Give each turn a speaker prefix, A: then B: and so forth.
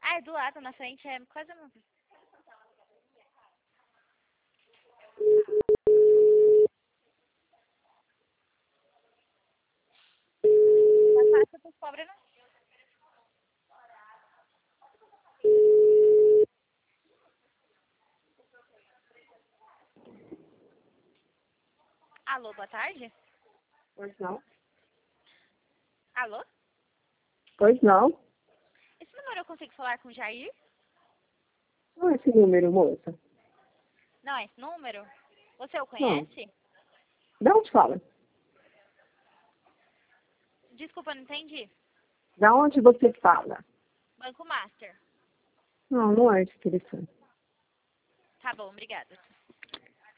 A: Ah, é do lado, na frente, é quase uma... Tá fácil pros pobres, não? Alô, boa tarde?
B: Pois não.
A: Alô?
B: Pois não.
A: Esse número eu consigo falar com o Jair?
B: Não é esse número, moça.
A: Não é esse número? Você o
B: Não.
A: conhece?
B: De onde fala?
A: Desculpa, não entendi.
B: Da onde você fala?
A: Banco Master.
B: Não, não é esse telefone.
A: Tá bom, obrigada.